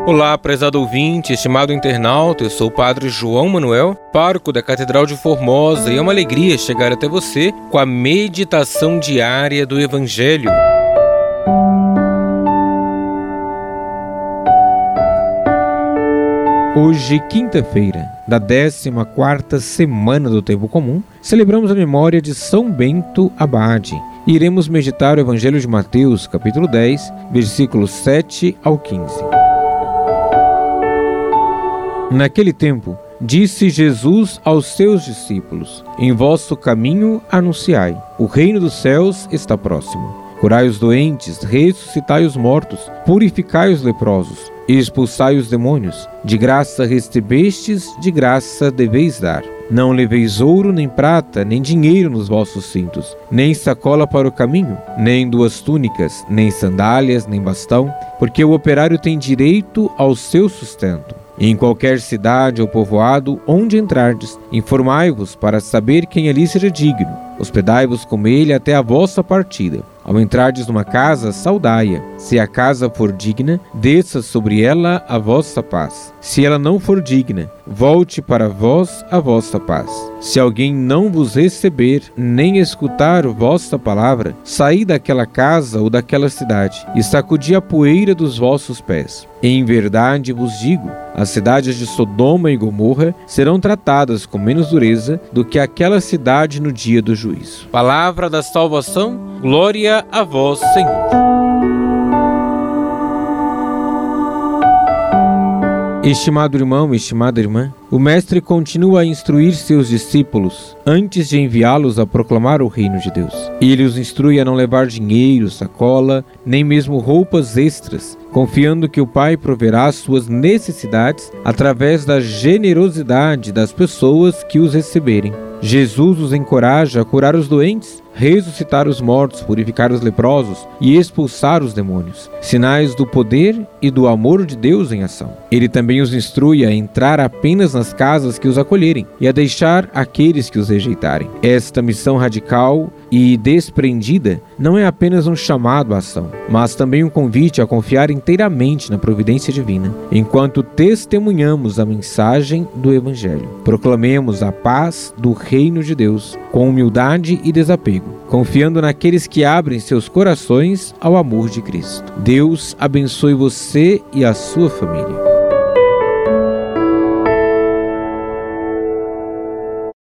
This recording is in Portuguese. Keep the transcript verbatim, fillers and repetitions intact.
Olá, prezado ouvinte, estimado internauta, eu sou o Padre João Manuel, pároco da Catedral de Formosa, e é uma alegria chegar até você com a meditação diária do Evangelho. Hoje, quinta-feira, da décima quarta semana do Tempo Comum, celebramos a memória de São Bento Abade. E iremos meditar o Evangelho de Mateus, capítulo dez, versículos sete ao quinze. Naquele tempo, disse Jesus aos seus discípulos: Em vosso caminho anunciai, o reino dos céus está próximo. Curai os doentes, ressuscitai os mortos, purificai os leprosos, expulsai os demônios. De graça recebestes, de graça deveis dar. Não leveis ouro, nem prata, nem dinheiro nos vossos cintos, nem sacola para o caminho, nem duas túnicas, nem sandálias, nem bastão, porque o operário tem direito ao seu sustento. Em qualquer cidade ou povoado onde entrardes, informai-vos para saber quem ali seja digno. Hospedai-vos com ele até a vossa partida. Ao entrardes numa casa, saudai-a. Se a casa for digna, desça sobre ela a vossa paz. Se ela não for digna, volte para vós a vossa paz. Se alguém não vos receber, nem escutar vossa palavra, saí daquela casa ou daquela cidade, e sacudi a poeira dos vossos pés. Em verdade vos digo, as cidades de Sodoma e Gomorra serão tratadas com menos dureza do que aquela cidade no dia do juízo. Palavra da salvação, glória a vós, Senhor. Estimado irmão, estimada irmã, o Mestre continua a instruir seus discípulos antes de enviá-los a proclamar o reino de Deus. Ele os instrui a não levar dinheiro, sacola, nem mesmo roupas extras, confiando que o Pai proverá suas necessidades através da generosidade das pessoas que os receberem. Jesus os encoraja a curar os doentes, ressuscitar os mortos, purificar os leprosos e expulsar os demônios, sinais do poder e do amor de Deus em ação. Ele também os instrui a entrar apenas nas casas que os acolherem e a deixar aqueles que os rejeitarem. Esta missão radical e desprendida não é apenas um chamado à ação, mas também um convite a confiar inteiramente na providência divina, enquanto testemunhamos a mensagem do Evangelho. Proclamemos a paz do reino de Deus com humildade e desapego, confiando naqueles que abrem seus corações ao amor de Cristo. Deus abençoe você e a sua família.